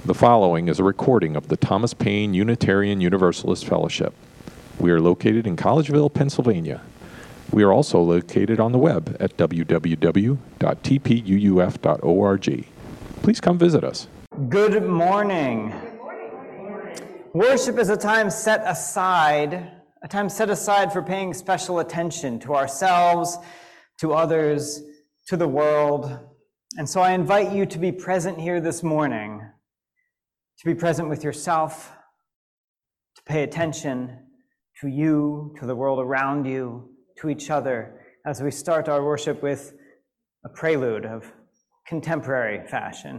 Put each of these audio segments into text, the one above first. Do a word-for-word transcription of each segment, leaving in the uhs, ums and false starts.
The following is a recording of the Thomas Paine Unitarian Universalist Fellowship. We are located in Collegeville, Pennsylvania. We are also located on the web at w w w dot t p u u f dot org. Please come visit us. Good morning. Good morning. Worship is a time set aside, a time set aside for paying special attention to ourselves, to others, to the world. And so I invite you to be present here this morning, to be present with yourself, to pay attention to you, to the world around you, to each other, as we start our worship with a prelude of contemporary fashion.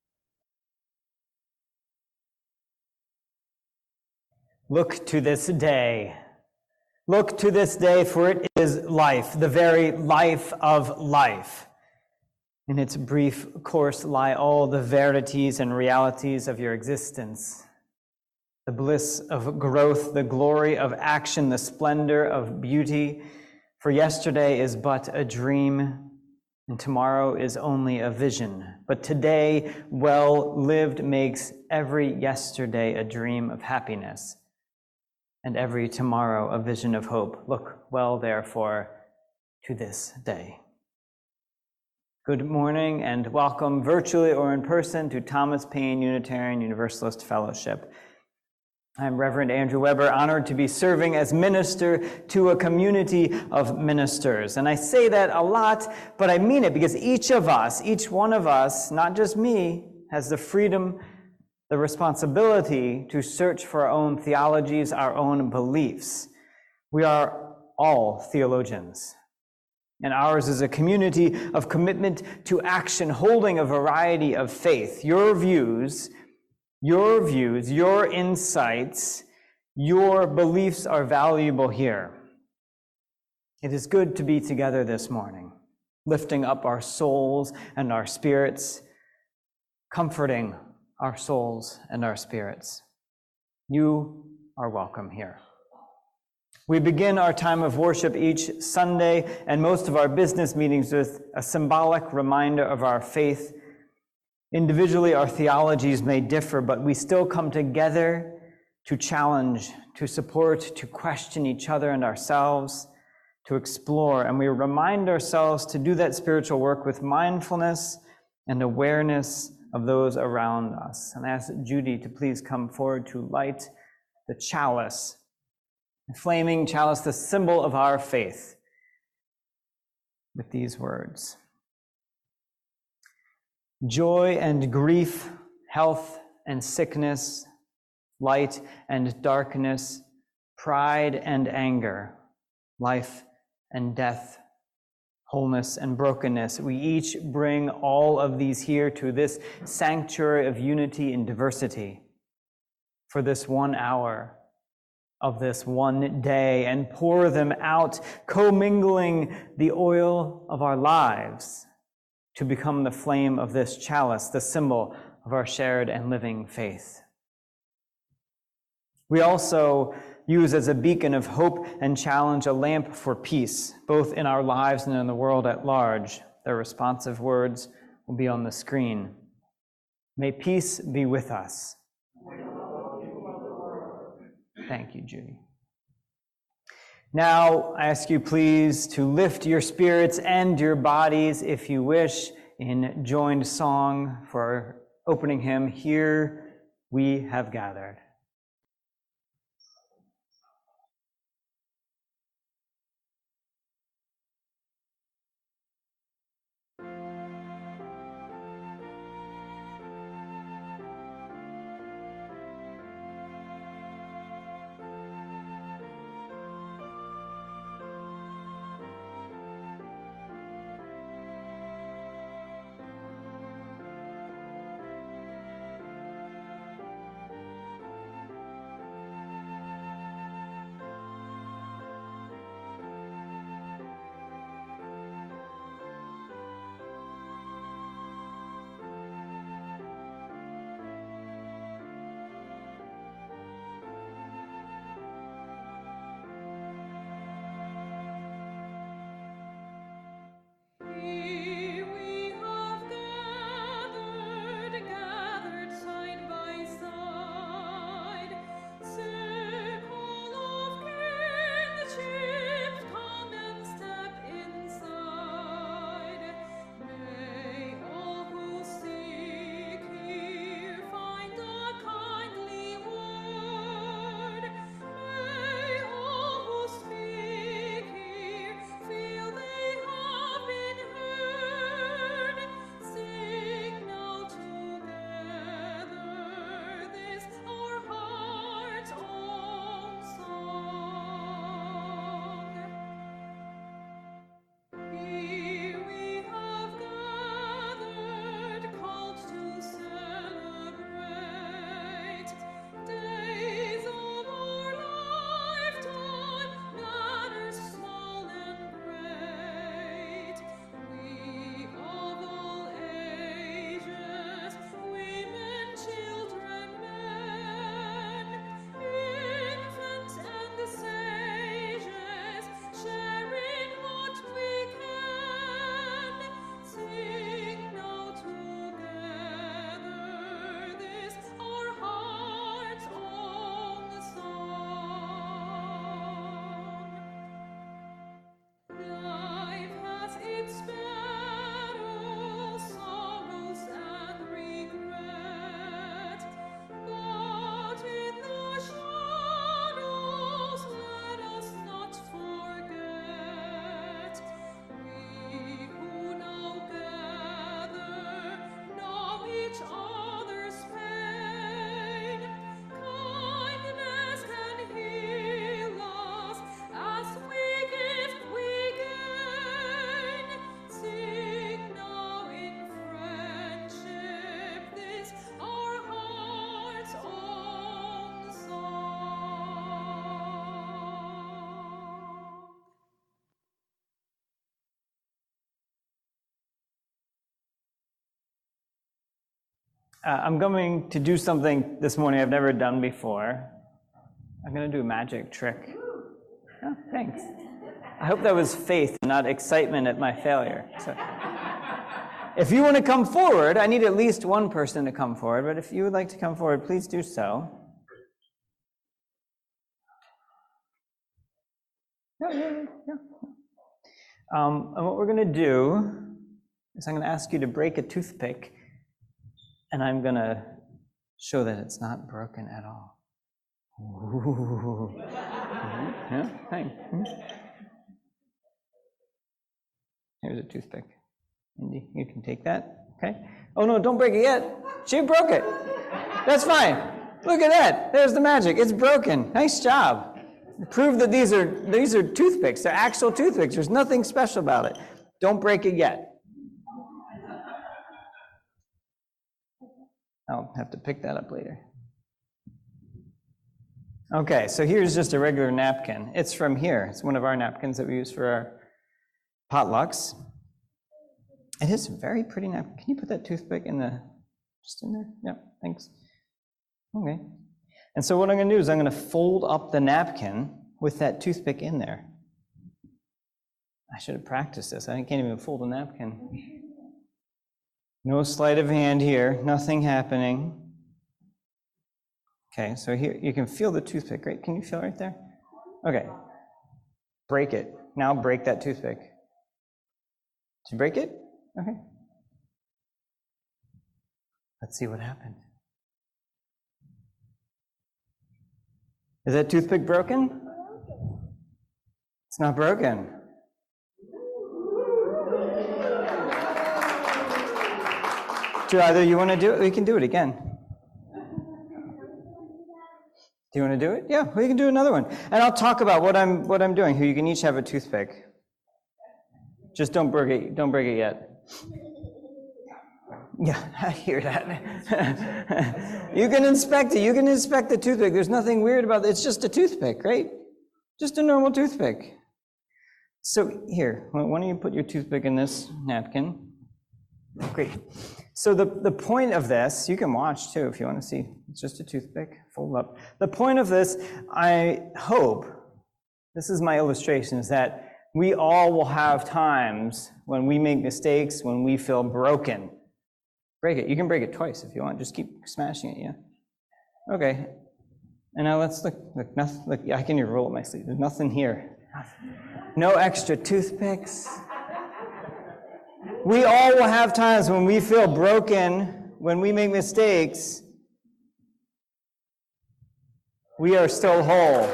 Look to this day. Look to this day, for it is life, the very life of life. In its brief course lie all the verities and realities of your existence. The bliss of growth, the glory of action, the splendor of beauty. For yesterday is but a dream, and tomorrow is only a vision. But today, well lived, makes every yesterday a dream of happiness, and every tomorrow a vision of hope. Look well, therefore, to this day. Good morning and welcome, virtually or in person, to Thomas Paine Unitarian Universalist Fellowship. I'm Reverend Andrew Weber, honored to be serving as minister to a community of ministers. And I say that a lot, but I mean it because each of us, each one of us, not just me, has the freedom, the responsibility to search for our own theologies, our own beliefs. We are all theologians. And ours is a community of commitment to action, holding a variety of faith. Your views, your views, your insights, your beliefs are valuable here. It is good to be together this morning, lifting up our souls and our spirits, comforting our souls and our spirits. You are welcome here. We begin our time of worship each Sunday and most of our business meetings with a symbolic reminder of our faith. Individually, our theologies may differ, but we still come together to challenge, to support, to question each other and ourselves, to explore. And we remind ourselves to do that spiritual work with mindfulness and awareness of those around us. And I ask Judy to please come forward to light the chalice, the flaming chalice, the symbol of our faith, with these words. Joy and grief, health and sickness, light and darkness, pride and anger, life and death, wholeness and brokenness. We each bring all of these here to this sanctuary of unity and diversity for this one hour of this one day, and pour them out, commingling the oil of our lives to become the flame of this chalice, the symbol of our shared and living faith. We also use as a beacon of hope and challenge a lamp for peace, both in our lives and in the world at large. Their responsive words will be on the screen. May peace be with us. Thank you, Judy. Now, I ask you please to lift your spirits and your bodies, if you wish, in joined song for our opening hymn, Here We Have Gathered. Uh, I'm going to do something this morning I've never done before. I'm going to do a magic trick. Oh, thanks. I hope that was faith, not excitement at my failure. So, if you want to come forward, I need at least one person to come forward, but if you would like to come forward, please do so. Yeah, yeah, yeah. Um, and what we're going to do is I'm going to ask you to break a toothpick, and I'm going to show that it's not broken at all. Ooh. Yeah, hey. Here's a toothpick. Indy, you can take that. Okay. Oh no, don't break it yet. She broke it. That's fine. Look at that. There's the magic. It's broken. Nice job. Prove that these are these are toothpicks. They're actual toothpicks. There's nothing special about it. Don't break it yet. I'll have to pick that up later. Okay, so here's just a regular napkin. It's from here. It's one of our napkins that we use for our potlucks. It is a very pretty napkin. Can you put that toothpick in the, just in there? Yeah, thanks. Okay. And so what I'm going to do is I'm going to fold up the napkin with that toothpick in there. I should have practiced this. I can't even fold a napkin. No sleight of hand here. Nothing happening. Okay, so here you can feel the toothpick, right? Can you feel right there? Okay. Break it. Now break that toothpick. Did you break it? Okay. Let's see what happened. Is that toothpick broken? It's not broken. Do either you want to do it? We can do it again. Do you want to do it? Yeah, we can do another one. And I'll talk about what I'm what I'm doing here. You can each have a toothpick. Just don't break it. Don't break it yet. Yeah, I hear that. You can inspect it. You can inspect the toothpick. There's nothing weird about it. It's just a toothpick, right? Just a normal toothpick. So here, why don't you put your toothpick in this napkin? Great. So the, the point of this, you can watch too if you want to see. It's just a toothpick, fold up. The point of this, I hope, this is my illustration, is that we all will have times when we make mistakes, when we feel broken. Break it. You can break it twice if you want. Just keep smashing it, yeah? Okay. And now let's look. Look, nothing, look I can even roll up my sleeve. There's nothing here. No extra toothpicks. We all will have times when we feel broken, when we make mistakes. We are still whole.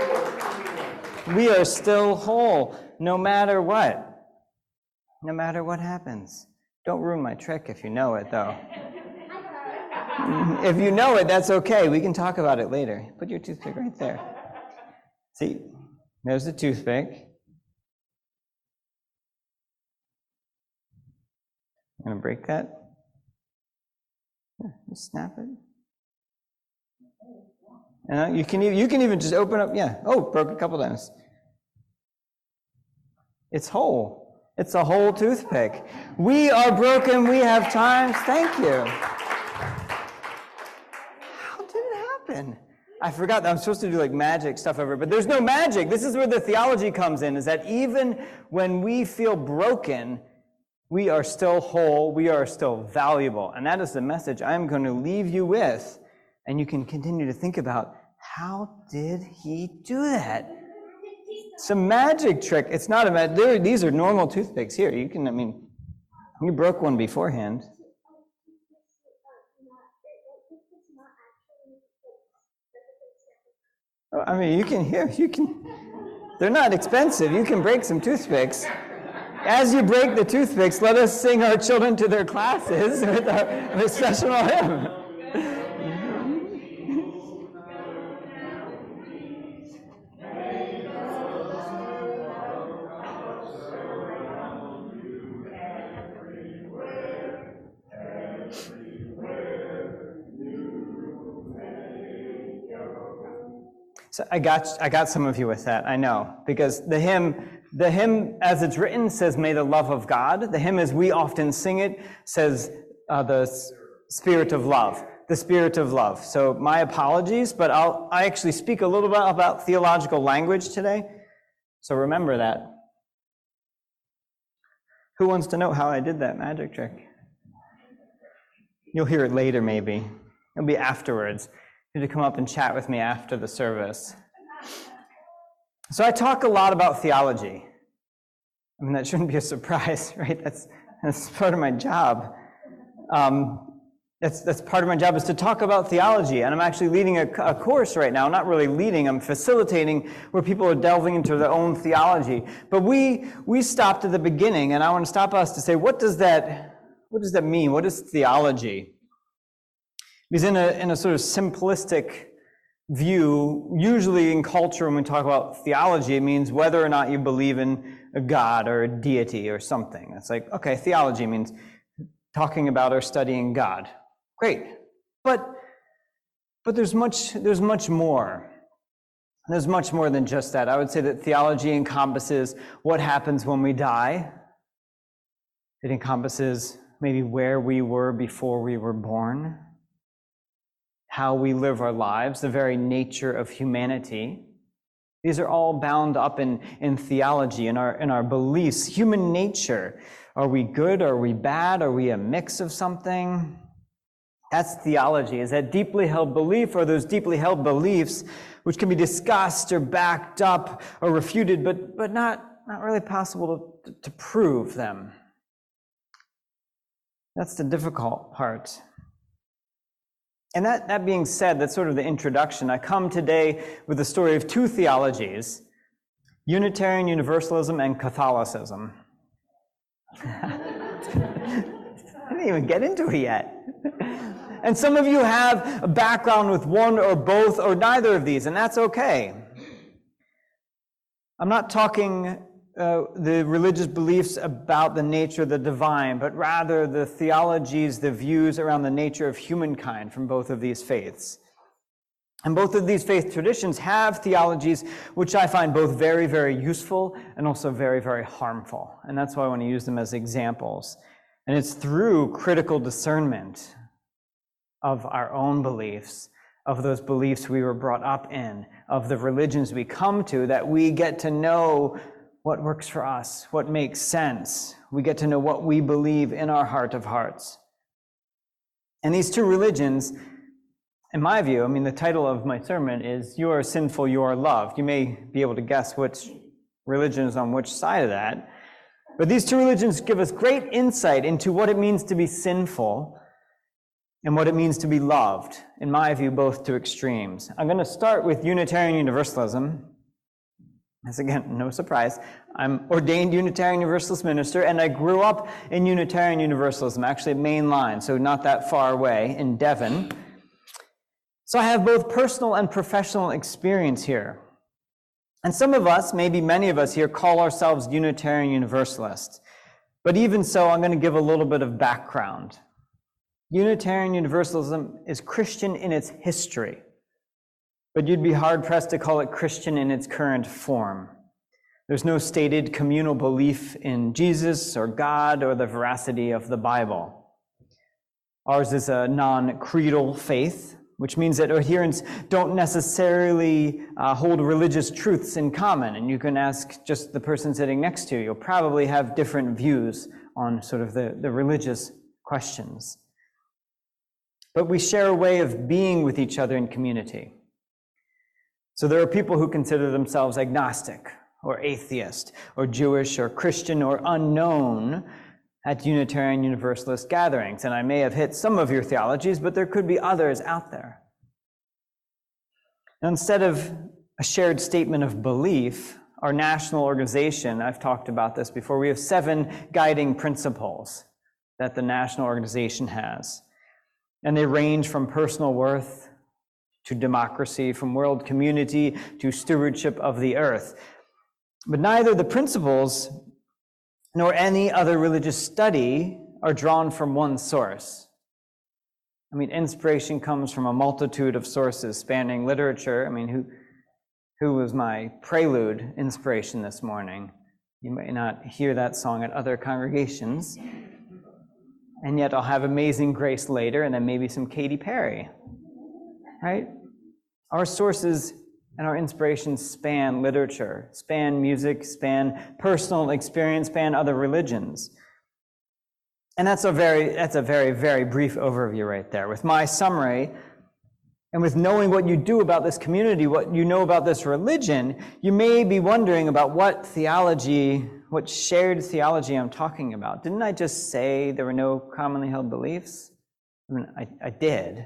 We are still whole, no matter what. No matter what happens. Don't ruin my trick if you know it, though. If you know it, that's okay. We can talk about it later. Put your toothpick right there. See, there's the toothpick. I'm going to break that. Yeah, just snap it. And you can, you can even just open up, yeah. Oh, broke a couple times. It's whole. It's a whole toothpick. We are broken. We have times. Thank you. How did it happen? I forgot that I'm supposed to do like magic stuff over, but there's no magic. This is where the theology comes in, is that even when we feel broken, we are still whole. We are still valuable. And that is the message I'm going to leave you with. And you can continue to think about, how did he do that? It's a magic trick. It's not a magic. These are normal toothpicks here. You can, I mean, you broke one beforehand. Oh, I mean, you can hear, you can, they're not expensive. You can break some toothpicks. As you break the toothpicks, let us sing our children to their classes with our recessional hymn. So I got I got some of you with that, I know, because the hymn, the hymn as it's written says, "May the love of God." The hymn as we often sing it says, uh, the spirit of love. The spirit of love. So my apologies, but I'll I actually speak a little bit about theological language today. So remember that. Who wants to know how I did that magic trick? You'll hear it later, maybe. It'll be afterwards. You need to come up and chat with me after the service. So I talk a lot about theology. I mean, that shouldn't be a surprise, right? That's that's part of my job. Um, That's that's part of my job, is to talk about theology. And I'm actually leading a, a course right now. Not really leading, I'm facilitating, where people are delving into their own theology. But we we stopped at the beginning, and I want to stop us to say, what does that what does that mean? What is theology? Because in a in a sort of simplistic view, usually in culture when we talk about theology, it means whether or not you believe in a God or a deity or something. It's like, okay, theology means talking about or studying God. Great, but but there's much there's much more. There's much more than just that. I would say that theology encompasses what happens when we die. It encompasses maybe where we were before we were born, how we live our lives, the very nature of humanity. These are all bound up in, in theology, in our in our beliefs. Human nature. Are we good? Are we bad? Are we a mix of something? That's theology. Is that deeply held belief, or those deeply held beliefs which can be discussed or backed up or refuted, but but not, not really possible to, to prove them. That's the difficult part. And that, that being said, that's sort of the introduction. I come today with the story of two theologies, Unitarian Universalism and Catholicism. I didn't even get into it yet. And some of you have a background with one or both or neither of these, and that's okay. I'm not talking uh, the religious beliefs about the nature of the divine, but rather the theologies, the views around the nature of humankind from both of these faiths. And both of these faith traditions have theologies which I find both very, very useful and also very, very harmful. And that's why I want to use them as examples. And it's through critical discernment of our own beliefs, of those beliefs we were brought up in, of the religions we come to, that we get to know what works for us, what makes sense. We get to know what we believe in our heart of hearts. And these two religions, in my view, I mean, the title of my sermon is "You Are Sinful, You Are Loved." You may be able to guess which religion is on which side of that. But these two religions give us great insight into what it means to be sinful and what it means to be loved, in my view, both to extremes. I'm going to start with Unitarian Universalism. As again, no surprise, I'm ordained Unitarian Universalist minister, and I grew up in Unitarian Universalism, actually at Main Line, so not that far away, in Devon. So I have both personal and professional experience here. And some of us, maybe many of us here, call ourselves Unitarian Universalists. But even so, I'm going to give a little bit of background. Unitarian Universalism is Christian in its history, but you'd be hard-pressed to call it Christian in its current form. There's no stated communal belief in Jesus or God or the veracity of the Bible. Ours is a non-creedal faith, which means that adherents don't necessarily uh, hold religious truths in common. And you can ask just the person sitting next to you. You'll probably have different views on sort of the, the religious questions. But we share a way of being with each other in community. So there are people who consider themselves agnostic or atheist or Jewish or Christian or unknown at Unitarian Universalist gatherings. And I may have hit some of your theologies, but there could be others out there. Now, instead of a shared statement of belief, our national organization, I've talked about this before, we have seven guiding principles that the national organization has. And they range from personal worth to democracy, from world community to stewardship of the earth. But neither the principles nor any other religious study are drawn from one source. I mean, inspiration comes from a multitude of sources spanning literature. I mean, who, who was my prelude inspiration this morning? You may not hear that song at other congregations. and yet I'll have Amazing Grace later, and then maybe some Katy Perry, right? Our sources and our inspirations span literature, span music, span personal experience, span other religions. And that's a very, that's a very, very brief overview right there. With my summary, and with knowing what you do about this community, what you know about this religion, you may be wondering about what theology, what shared theology I'm talking about. Didn't I just say there were no commonly held beliefs? I mean, I, I did.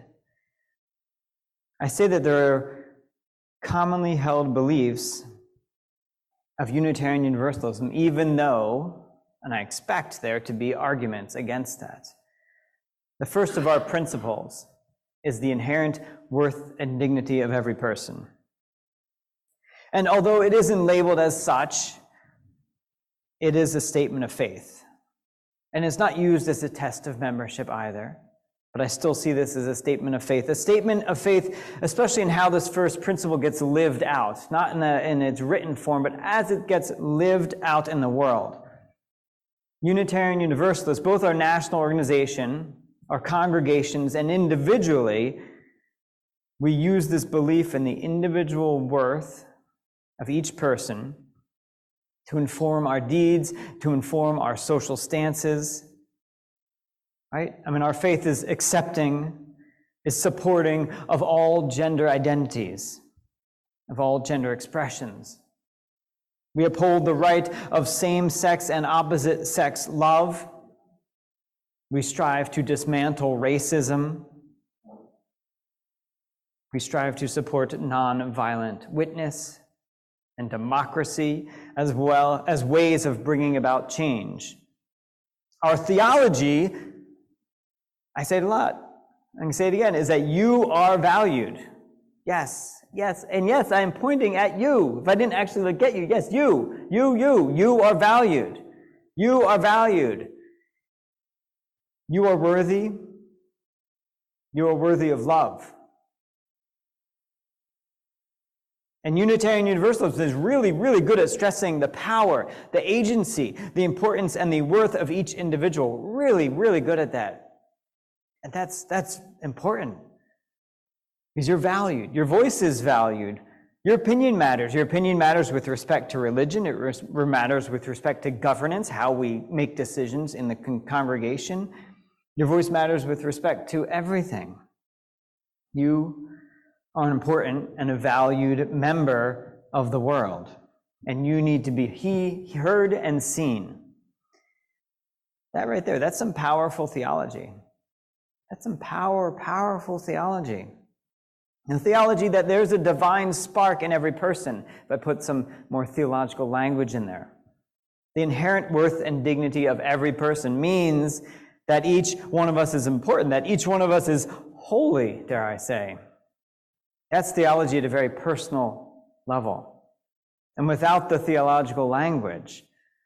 I say that there are commonly held beliefs of Unitarian Universalism, even though, and I expect there to be arguments against that. The first of our principles is the inherent worth and dignity of every person. And although it isn't labeled as such, it is a statement of faith. And it's not used as a test of membership either. But I still see this as a statement of faith. A statement of faith, especially in how this first principle gets lived out, not in, the, in its written form, but as it gets lived out in the world. Unitarian Universalists, both our national organization, our congregations, and individually, we use this belief in the individual worth of each person to inform our deeds, to inform our social stances. Right? I mean, our faith is accepting, is supporting of all gender identities, of all gender expressions. We uphold the right of same-sex and opposite-sex love. We strive to dismantle racism. We strive to support non-violent witness and democracy, as well as ways of bringing about change. Our theology, I say it a lot, I can say it again, is that you are valued. Yes, yes, and yes, I am pointing at you. If I didn't actually look at you, yes, you, you, you, you are valued. You are valued. You are worthy. You are worthy of love. And Unitarian Universalism is really, really good at stressing the power, the agency, the importance, and the worth of each individual. Really, really good at that. And that's, that's important. Because you're valued. Your voice is valued. Your opinion matters. Your opinion matters with respect to religion. It res- matters with respect to governance, how we make decisions in the con- congregation. Your voice matters with respect to everything. You are an important and a valued member of the world. And you need to be he, heard and seen. That right there, that's some powerful theology. That's some power, powerful theology. And theology that there's a divine spark in every person, if I put some more theological language in there. The inherent worth and dignity of every person means that each one of us is important, that each one of us is holy, dare I say. That's theology at a very personal level. And without the theological language,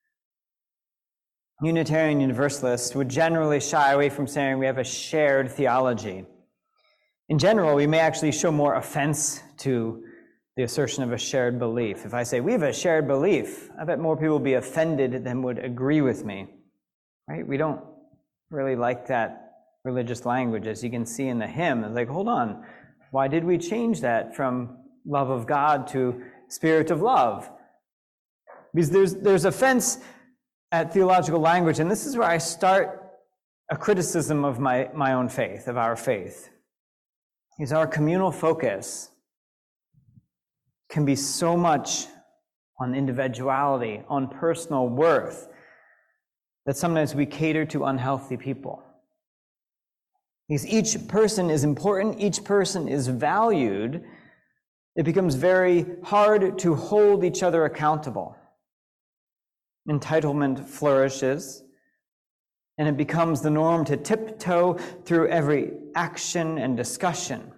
Unitarian Universalists would generally shy away from saying we have a shared theology. In general, we may actually show more offense to the assertion of a shared belief. If I say we have a shared belief, I bet more people will be offended than would agree with me. Right? We don't really like that religious language, as you can see in the hymn. It's like, hold on, why did we change that from love of God to spirit of love? Because there's there's offense at theological language, and this is where I start a criticism of my, my own faith, of our faith. Is our communal focus can be so much on individuality, on personal worth, that sometimes we cater to unhealthy people. Because each person is important, each person is valued, it becomes very hard to hold each other accountable. Entitlement flourishes, and it becomes the norm to tiptoe through every action and discussion.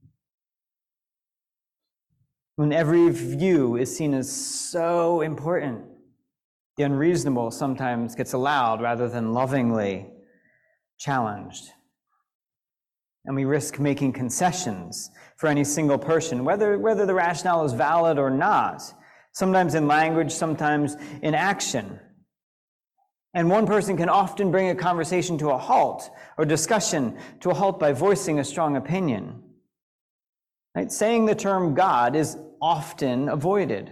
When every view is seen as so important, the unreasonable sometimes gets allowed rather than lovingly challenged. And we risk making concessions for any single person, whether, whether the rationale is valid or not, sometimes in language, sometimes in action. And one person can often bring a conversation to a halt, or discussion to a halt by voicing a strong opinion. Right? Saying the term God is often avoided,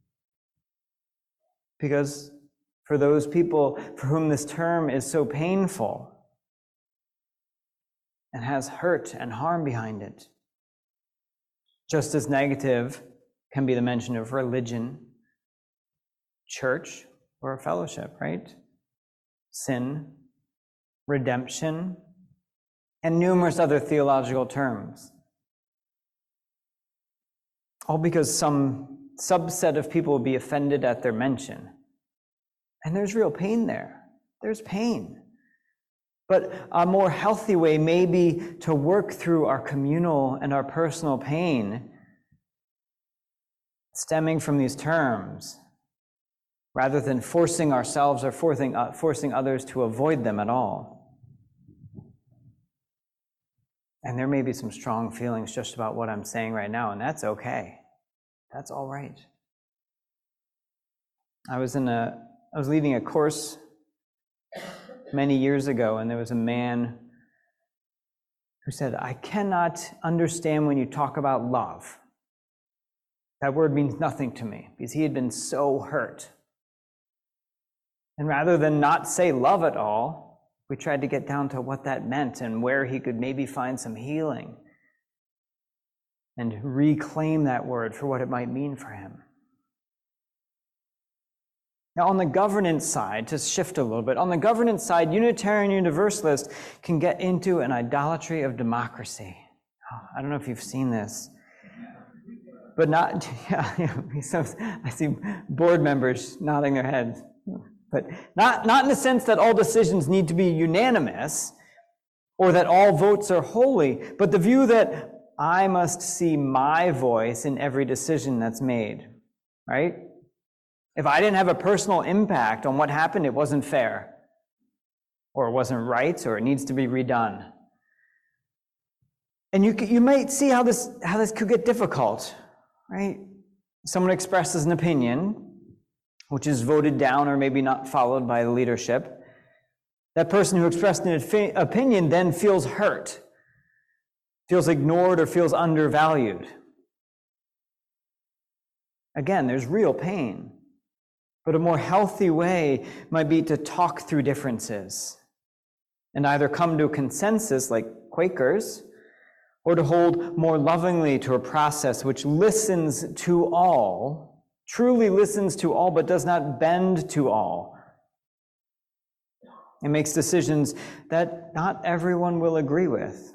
because for those people for whom this term is so painful and has hurt and harm behind it, just as negative can be the mention of religion, church, or a fellowship, right? Sin, redemption, and numerous other theological terms. All because some subset of people will be offended at their mention. And there's real pain there. There's pain. But a more healthy way may be to work through our communal and our personal pain stemming from these terms, rather than forcing ourselves or forcing, uh, forcing others to avoid them at all. And there may be some strong feelings just about what I'm saying right now, and that's okay. That's all right. I was in a, I was leading a course many years ago, and there was a man who said, "I cannot understand when you talk about love. That word means nothing to me," because he had been so hurt. And rather than not say love at all, we tried to get down to what that meant and where he could maybe find some healing and reclaim that word for what it might mean for him. Now, on the governance side, to shift a little bit, on the governance side, Unitarian Universalists can get into an idolatry of democracy. Oh, I don't know if you've seen this, but not, yeah, yeah, so I see board members nodding their heads. But not, not in the sense that all decisions need to be unanimous or that all votes are holy, but the view that I must see my voice in every decision that's made, right? If I didn't have a personal impact on what happened, it wasn't fair, or it wasn't right, or it needs to be redone. And you, you might see how this, how this could get difficult, right? Someone expresses an opinion, which is voted down or maybe not followed by the leadership. That person who expressed an opinion then feels hurt, feels ignored, or feels undervalued. Again, there's real pain. But a more healthy way might be to talk through differences and either come to a consensus like Quakers, or to hold more lovingly to a process which listens to all, truly listens to all, but does not bend to all. It makes decisions that not everyone will agree with.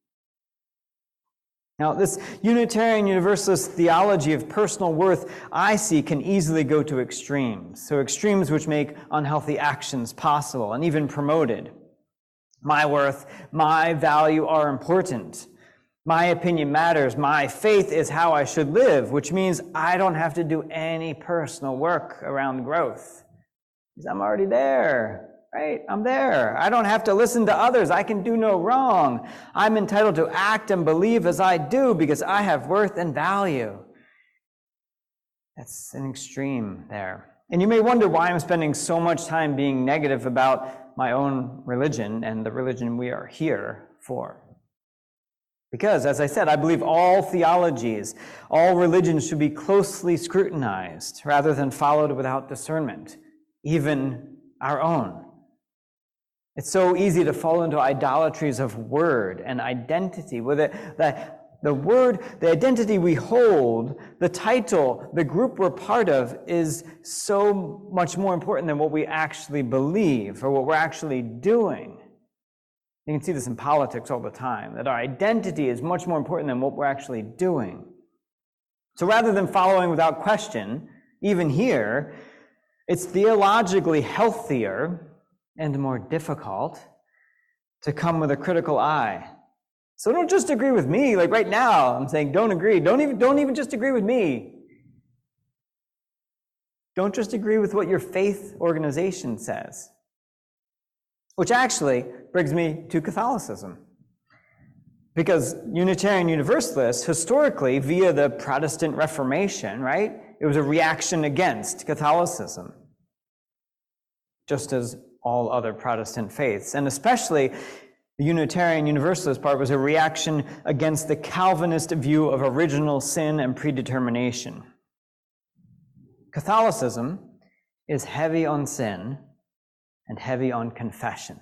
Now, this Unitarian Universalist theology of personal worth, I see, can easily go to extremes. So extremes which make unhealthy actions possible and even promoted. My worth, my value are important. My opinion matters. My faith is how I should live, which means I don't have to do any personal work around growth, because I'm already there, right? I'm there. I don't have to listen to others. I can do no wrong. I'm entitled to act and believe as I do because I have worth and value. That's an extreme there. And you may wonder why I'm spending so much time being negative about my own religion and the religion we are here for. Because, as I said, I believe all theologies, all religions should be closely scrutinized rather than followed without discernment, even our own. It's so easy to fall into idolatries of word and identity, where the, the, the word, the identity we hold, the title, the group we're part of is so much more important than what we actually believe or what we're actually doing. You can see this in politics all the time, that our identity is much more important than what we're actually doing. So rather than following without question, even here, it's theologically healthier and more difficult to come with a critical eye. So don't just agree with me. Like right now, I'm saying don't agree. Don't even, don't even just agree with me. Don't just agree with what your faith organization says. Which actually brings me to Catholicism. Because Unitarian Universalists, historically, via the Protestant Reformation, right, it was a reaction against Catholicism. Just as all other Protestant faiths. And especially the Unitarian Universalist part was a reaction against the Calvinist view of original sin and predetermination. Catholicism is heavy on sin and heavy on confession.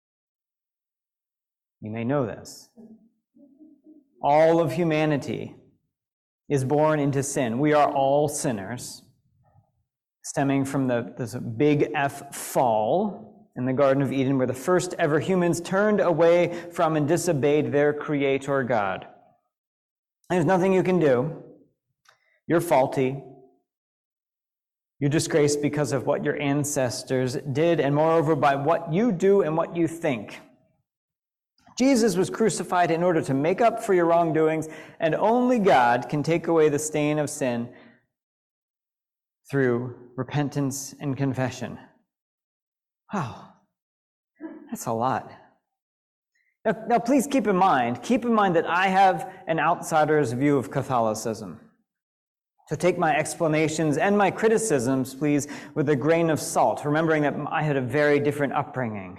You may know this. All of humanity is born into sin. We are all sinners, stemming from the this big F fall in the Garden of Eden, where the first ever humans turned away from and disobeyed their Creator God. There's nothing you can do. You're faulty. You're disgraced because of what your ancestors did, and moreover, by what you do and what you think. Jesus was crucified in order to make up for your wrongdoings, and only God can take away the stain of sin through repentance and confession. Wow, that's a lot. Now, now, please keep in mind, keep in mind that I have an outsider's view of Catholicism. So take my explanations and my criticisms, please, with a grain of salt, remembering that I had a very different upbringing.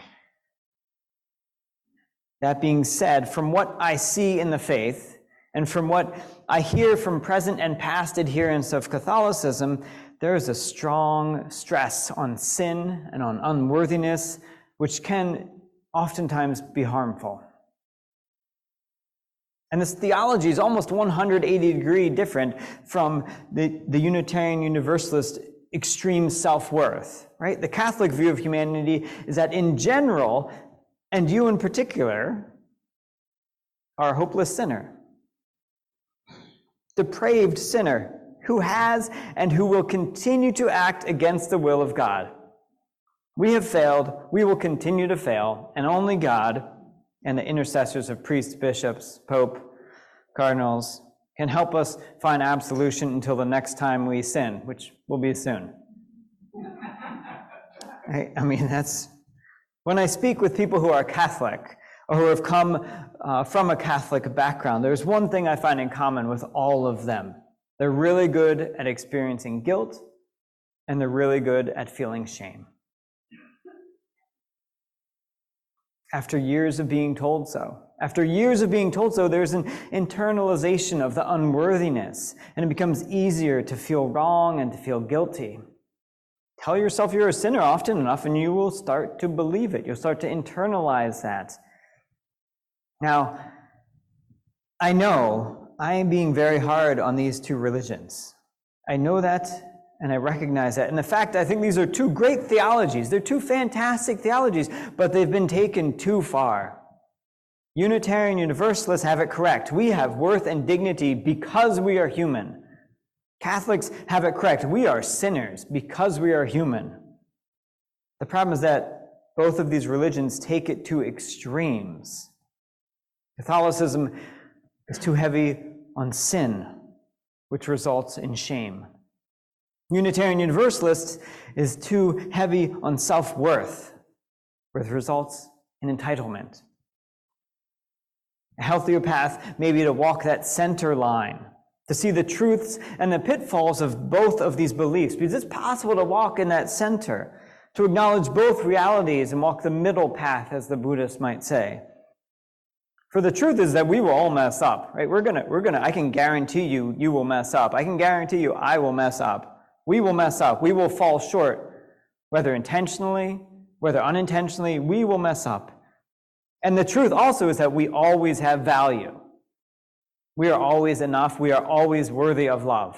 That being said, from what I see in the faith, and from what I hear from present and past adherents of Catholicism, there is a strong stress on sin and on unworthiness, which can oftentimes be harmful. And this theology is almost one hundred eighty degree different from the, the Unitarian Universalist extreme self-worth, right? The Catholic view of humanity is that in general, and you in particular, are a hopeless sinner. Depraved sinner who has and who will continue to act against the will of God. We have failed, we will continue to fail, and only God and the intercessors of priests, bishops, pope, cardinals can help us find absolution until the next time we sin, which will be soon. I, I mean, that's... When I speak with people who are Catholic or who have come uh, from a Catholic background, there's one thing I find in common with all of them. They're really good at experiencing guilt, and they're really good at feeling shame. After years of being told so, after years of being told so, there's an internalization of the unworthiness, and it becomes easier to feel wrong and to feel guilty. Tell yourself you're a sinner often enough, and you will start to believe it. You'll start to internalize that. Now, I know I am being very hard on these two religions. I know that, and I recognize that. And the fact, I think these are two great theologies. They're two fantastic theologies, but they've been taken too far. Unitarian Universalists have it correct. We have worth and dignity because we are human. Catholics have it correct. We are sinners because we are human. The problem is that both of these religions take it to extremes. Catholicism is too heavy on sin, which results in shame. Unitarian Universalist is too heavy on self-worth, which results in entitlement. A healthier path may be to walk that center line, to see the truths and the pitfalls of both of these beliefs, because it's possible to walk in that center, to acknowledge both realities and walk the middle path, as the Buddhists might say. For the truth is that we will all mess up, right? We're gonna, we're gonna, I can guarantee you, you will mess up. I can guarantee you, I will mess up. We will mess up. We will fall short, whether intentionally, whether unintentionally, we will mess up. And the truth also is that we always have value. We are always enough. We are always worthy of love.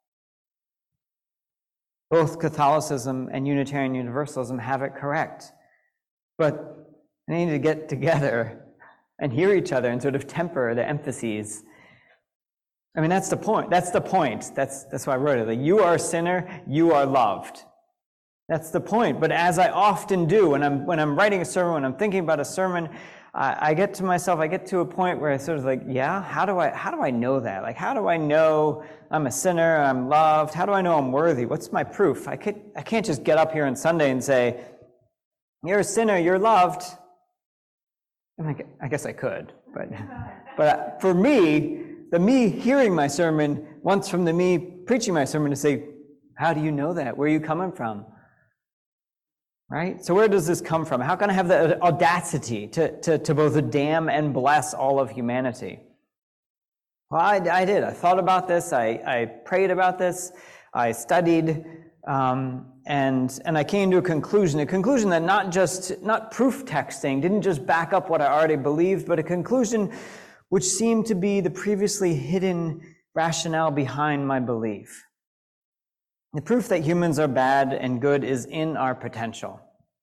Both Catholicism and Unitarian Universalism have it correct. But they need to get together and hear each other and sort of temper the emphases. I mean, that's the point. That's the point. That's, that's why I wrote it. Like, you are a sinner, you are loved. That's the point. But as I often do when I'm, when I'm writing a sermon, when I'm thinking about a sermon, I, I get to myself, I get to a point where I sort of like, yeah, how do I, how do I know that? Like, how do I know I'm a sinner, I'm loved? How do I know I'm worthy? What's my proof? I can't, I can't just get up here on Sunday and say, you're a sinner, you're loved. And I, I guess I could, but, but for me, the me hearing my sermon wants from the me preaching my sermon to say, how do you know that? Where are you coming from? right? So where does this come from? How can I have the audacity to, to, to both damn and bless all of humanity? Well, I, I did. I thought about this. I, I prayed about this. I studied, um, and and I came to a conclusion, a conclusion that not just, not proof texting, didn't just back up what I already believed, but a conclusion which seemed to be the previously hidden rationale behind my belief. The proof that humans are bad and good is in our potential.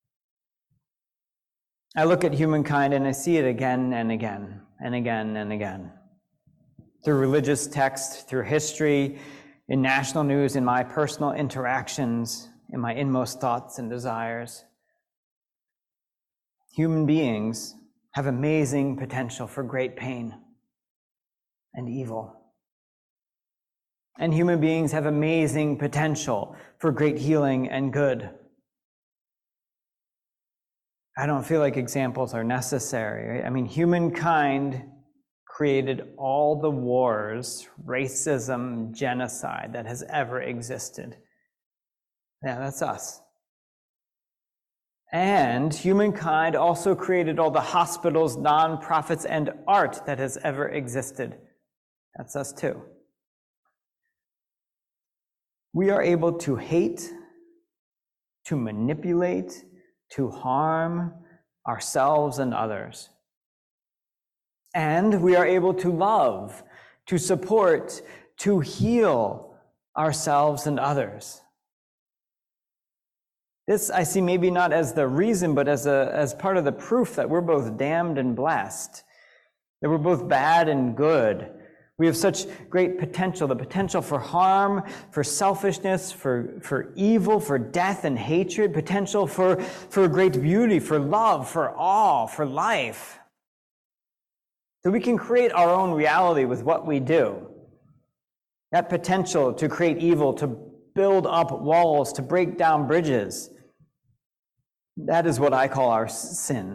I look at humankind and I see it again and again and again and again. Through religious text, through history, in national news, in my personal interactions, in my inmost thoughts and desires. Human beings have amazing potential for great pain and evil. And human beings have amazing potential for great healing and good. I don't feel like examples are necessary. Right? I mean, humankind created all the wars, racism, genocide that has ever existed. Yeah, that's us. And humankind also created all the hospitals, nonprofits, and art that has ever existed. That's us too. We are able to hate, to manipulate, to harm ourselves and others. And we are able to love, to support, to heal ourselves and others. This I see maybe not as the reason, but as a as part of the proof that we're both damned and blessed, that we're both bad and good. We have such great potential, the potential for harm, for selfishness, for, for evil, for death and hatred, potential for, for great beauty, for love, for awe, for life. So we can create our own reality with what we do. That potential to create evil, to build up walls, to break down bridges. That is what I call our sin.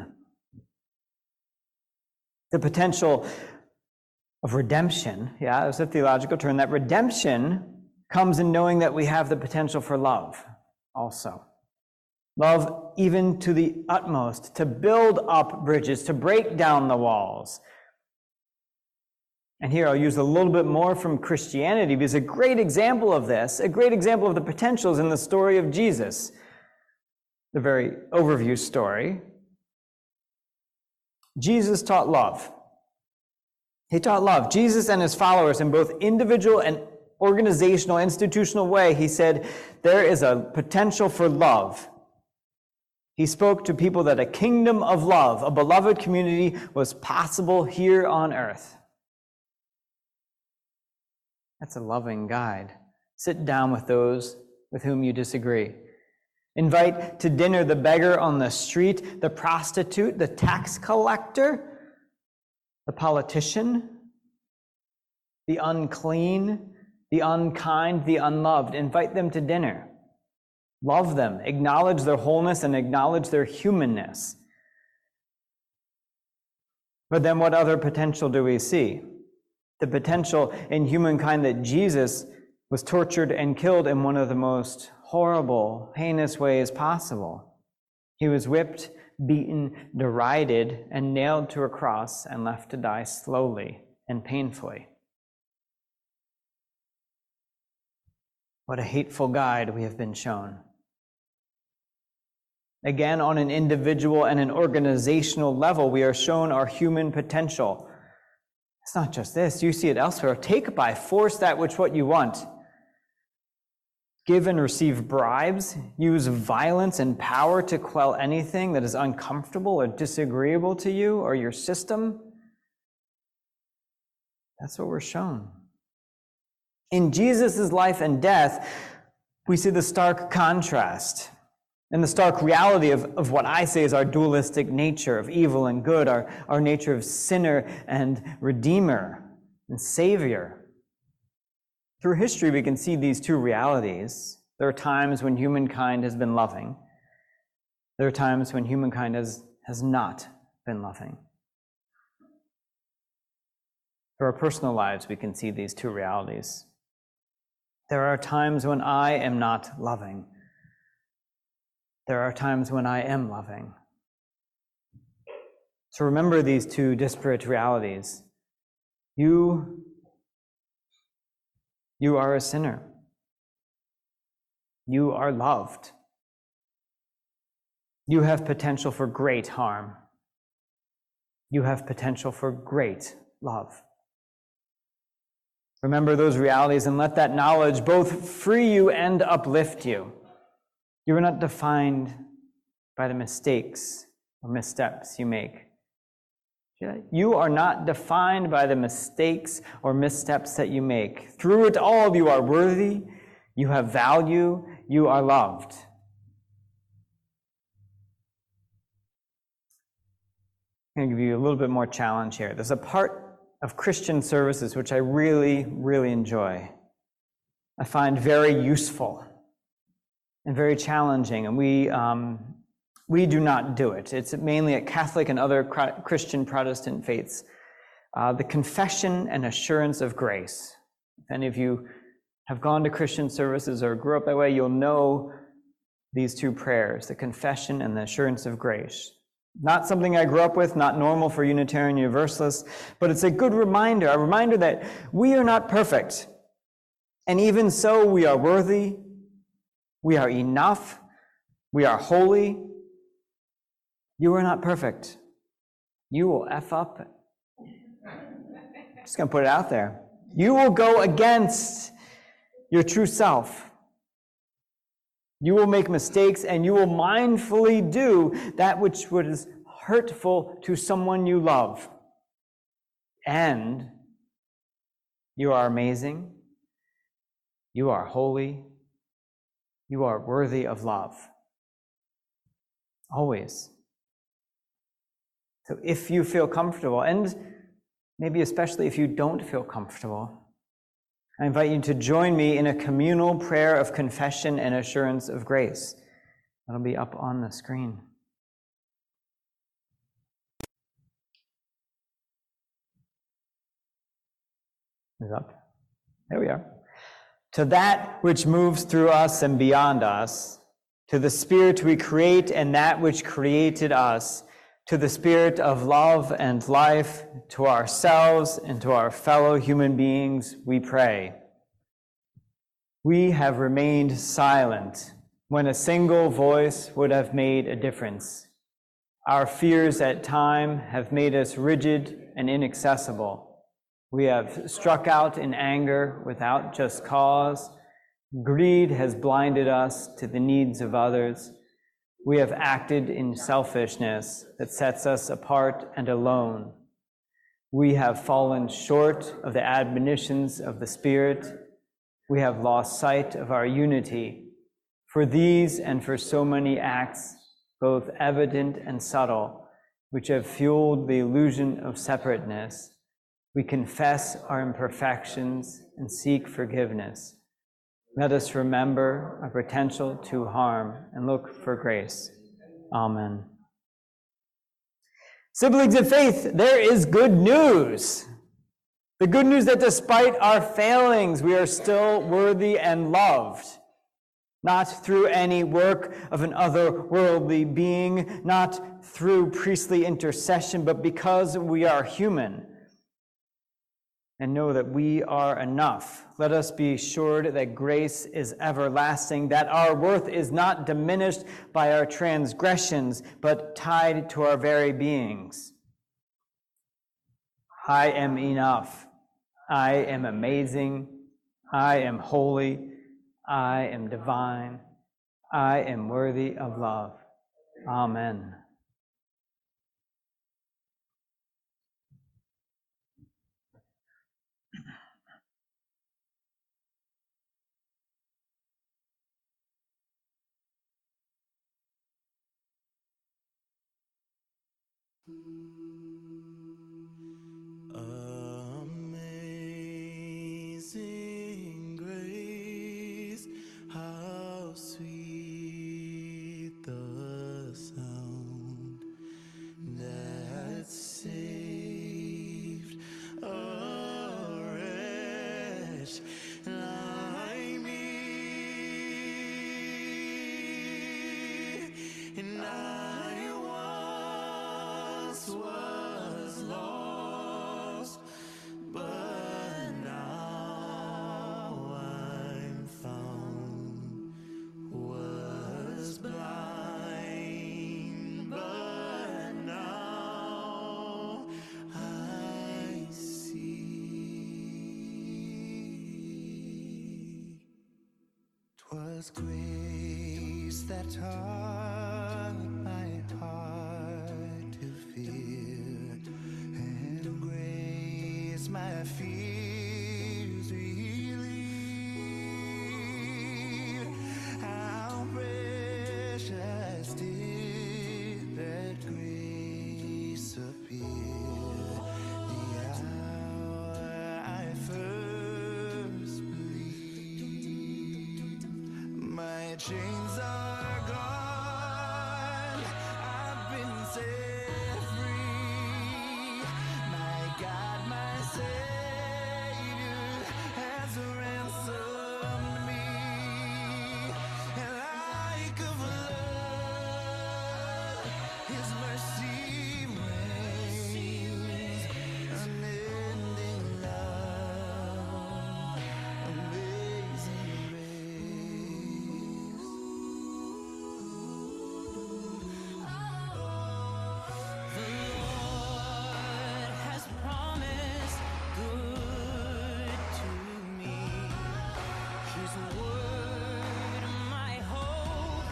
The potential of redemption, yeah, it's a theological term, that redemption comes in knowing that we have the potential for love also. Love even to the utmost, to build up bridges, to break down the walls. And here I'll use a little bit more from Christianity, because a great example of this, a great example of the potentials in the story of Jesus, the very overview story. Jesus taught love. He taught love. Jesus and his followers, in both individual and organizational, institutional way, he said, there is a potential for love. He spoke to people that a kingdom of love, a beloved community, was possible here on earth. That's a loving guide. Sit down with those with whom you disagree. Invite to dinner the beggar on the street, the prostitute, the tax collector, the politician, the unclean, the unkind, the unloved. Invite them to dinner. Love them. Acknowledge their wholeness and acknowledge their humanness. But then what other potential do we see? The potential in humankind that Jesus was tortured and killed in one of the most horrible, heinous ways possible. He was whipped, beaten, derided, and nailed to a cross and left to die slowly and painfully. What a hateful guide we have been shown. Again, on an individual and an organizational level, we are shown our human potential. It's not just this, you see it elsewhere. Take by force that which what you want. Give and receive bribes, use violence and power to quell anything that is uncomfortable or disagreeable to you or your system. That's what we're shown. In Jesus' life and death, we see the stark contrast and the stark reality of, of what I say is our dualistic nature of evil and good, our, our nature of sinner and redeemer and savior. Through history, we can see these two realities. There are times when humankind has been loving. There are times when humankind has, has not been loving. For our personal lives, we can see these two realities. There are times when I am not loving. there are times when I am loving. So remember these two disparate realities. You, you are a sinner. You are loved. You have potential for great harm. You have potential for great love. Remember those realities and let that knowledge both free you and uplift you. You are not defined by the mistakes or missteps you make. You are not defined by the mistakes or missteps that you make. Through it all, you are worthy, you have value, you are loved. I'm going to give you a little bit more challenge here. There's a part of Christian services which I really, really enjoy. I find very useful and very challenging, and we um, we do not do it. It's mainly at Catholic and other Christian Protestant faiths. Uh, the confession and assurance of grace. If any of you have gone to Christian services or grew up that way, you'll know these two prayers, the confession and the assurance of grace. Not something I grew up with, not normal for Unitarian Universalists, but it's a good reminder, a reminder that we are not perfect. And even so, we are worthy, we are enough, we are holy. You are not perfect. You will F up. I'm just going to put it out there. You will go against your true self. You will make mistakes, and you will mindfully do that which was hurtful to someone you love. And you are amazing. You are holy. You are worthy of love. Always. So if you feel comfortable, and maybe especially if you don't feel comfortable, I invite you to join me in a communal prayer of confession and assurance of grace. That'll be up on the screen. Is up? There we are. To that which moves through us and beyond us, to the Spirit we create and that which created us, to the Spirit of love and life, to ourselves and to our fellow human beings, we pray. We have remained silent when a single voice would have made a difference. Our fears at times have made us rigid and inaccessible. We have struck out in anger without just cause. Greed has blinded us to the needs of others. We have acted in selfishness that sets us apart and alone. We have fallen short of the admonitions of the Spirit. We have lost sight of our unity. For these and for so many acts, both evident and subtle, which have fueled the illusion of separateness, we confess our imperfections and seek forgiveness. Let us remember our potential to harm and look for grace. Amen. Siblings of faith, there is good news. The good news that despite our failings, we are still worthy and loved. Not through any work of an otherworldly being, not through priestly intercession, but because we are human. And know that we are enough. Let us be assured that grace is everlasting, that our worth is not diminished by our transgressions, but tied to our very beings. I am enough. I am amazing. I am holy. I am divine. I am worthy of love. Amen. Amazing grace, how sweet the sound that saved a wretch like me. and I once was lost, but now I'm found. Was blind, but now I see. 'Twas grace that taught my heart to fear, and grace my fears relieved. How precious did that grace appear the hour I first believed. My chains are gone, I've been set free. My God, my Savior has ransomed me. And like a flood, His mercy reigns. Unending love, amazing grace. The Lord has promised good to me. His word, my hope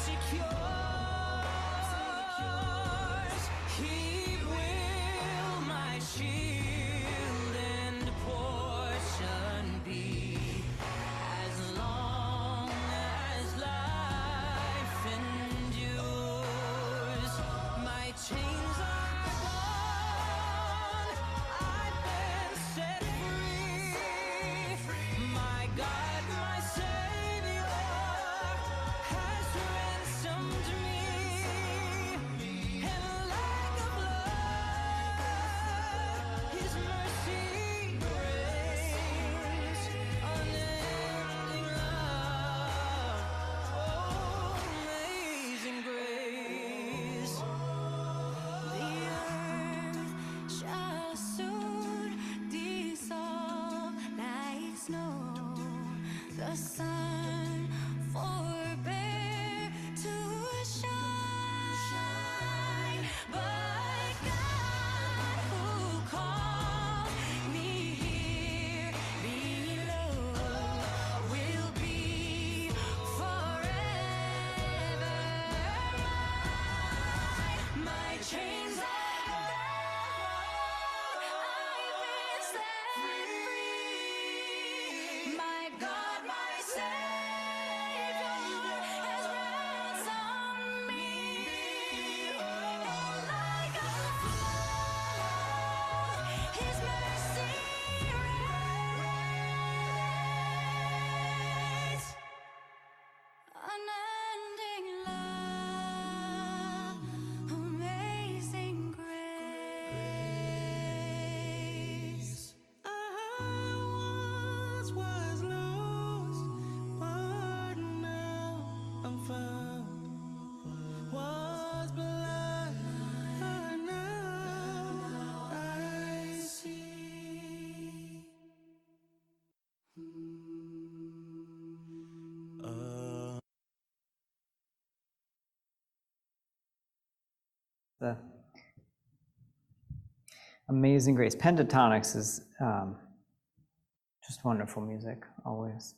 secures. He will my shield and portion be, as long as life endures. My chains are gone, I've been set free. My God, my Savior has ransomed me. And like a flood, His mercy reigns. Unending love, oh, amazing grace. The earth shall soon dissolve like snow. The sun forbear to shine, but God who called me here below will be forever mine. My chains are gone, I've been set free. My God, my Savior has ransomed me. And like a flood, His mercy reigns. Unending love, amazing grace. I once was lost, but now I'm found. Was blind, but now I see. Uh, The Amazing Grace. Pentatonics is um, just wonderful music, always.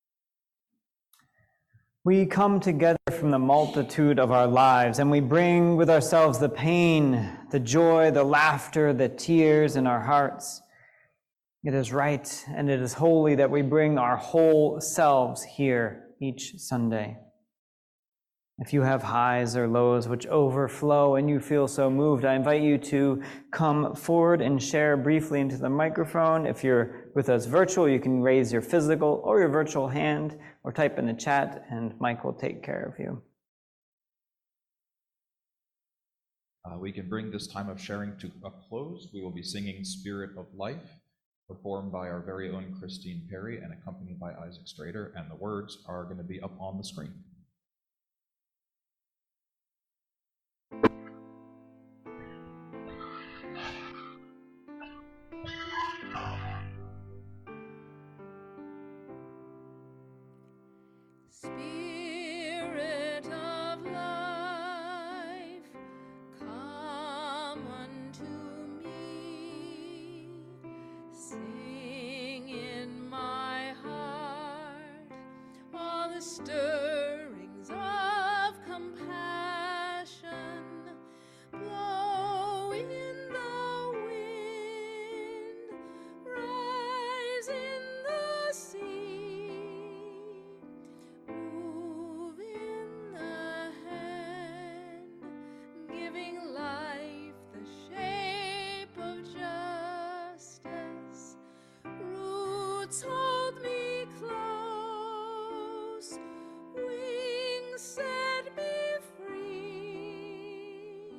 We come together from the multitude of our lives, and we bring with ourselves the pain, the joy, the laughter, the tears in our hearts. It is right and it is holy that we bring our whole selves here each Sunday. If you have highs or lows which overflow and you feel so moved, I invite you to come forward and share briefly into the microphone. If you're with us virtual, you can raise your physical or your virtual hand or type in the chat, and Mike will take care of you. Uh, we can bring this time of sharing to a close. We will be singing Spirit of Life, performed by our very own Christine Perry and accompanied by Isaac Strader, and the words are going to be up on the screen. Spirit of life, come unto me. Sing in my heart all the stirrings of compassion. Blow in the wind, rise in the sea, move in the hand, giving life the shape of justice. Roots hold me close, wings set me free.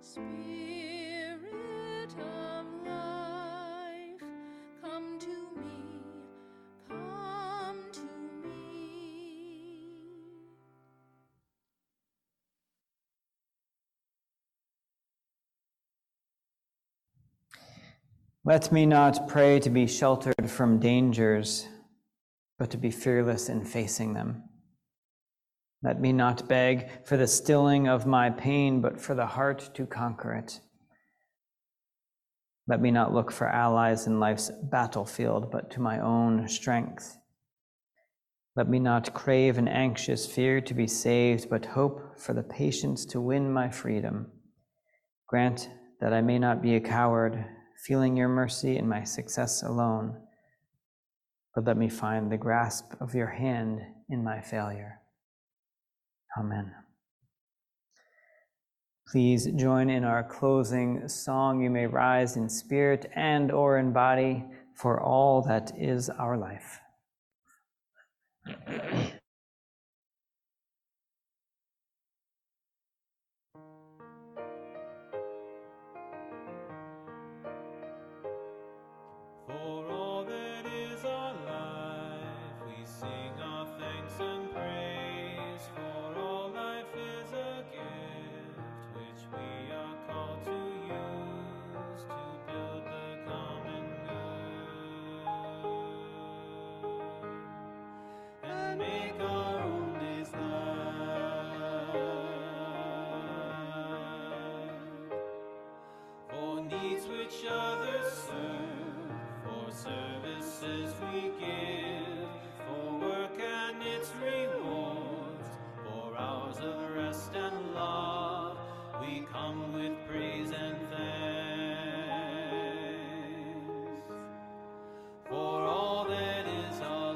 Spirit of life, come to me, come to me. Let me not pray to be sheltered from dangers, but to be fearless in facing them. Let me not beg for the stilling of my pain, but for the heart to conquer it. Let me not look for allies in life's battlefield, but to my own strength. Let me not crave an anxious fear to be saved, but hope for the patience to win my freedom. Grant that I may not be a coward, feeling your mercy in my success alone, but let me find the grasp of your hand in my failure. Amen. Please join in our closing song. You may rise in spirit and or in body for all that is our life. For all that is our life, we sing our thanks and praise. For all life is a gift which we are called to use to build the common good and make our own days light. For needs which others serve, for services we give, for work and its rewards, for hours of rest and love, we come with praise and thanks. For all that is our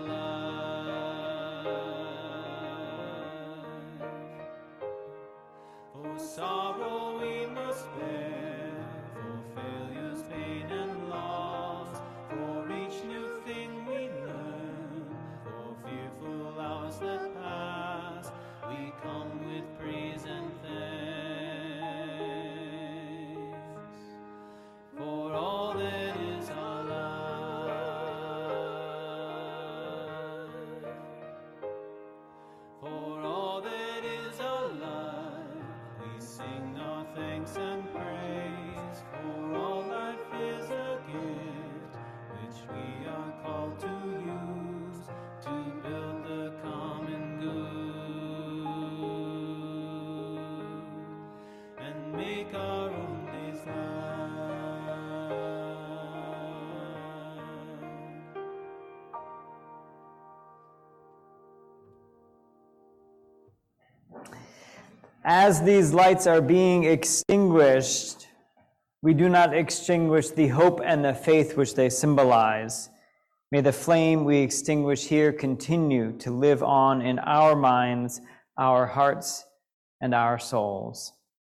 life, for sorrow we must bear, for failures, pain and loss, for each new thing we learn, for fearful hours that pass, we come with praise and thanks. For all that is our life, for all that is our life, we sing our thanks and praise. For all life is a gift which we are called to use to build the common good and make our own days light. As these lights are being extinguished, we do not extinguish the hope and the faith which they symbolize. May the flame we extinguish here continue to live on in our minds, our hearts, and our souls.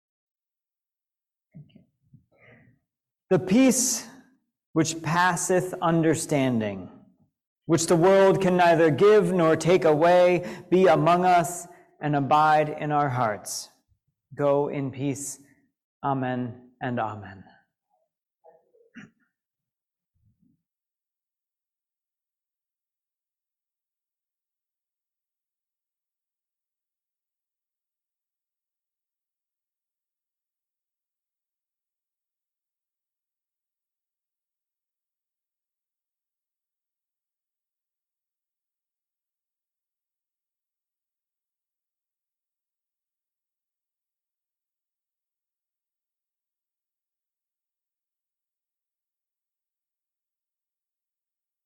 The peace which passeth understanding, which the world can neither give nor take away, be among us and abide in our hearts. Go in peace. Amen and amen.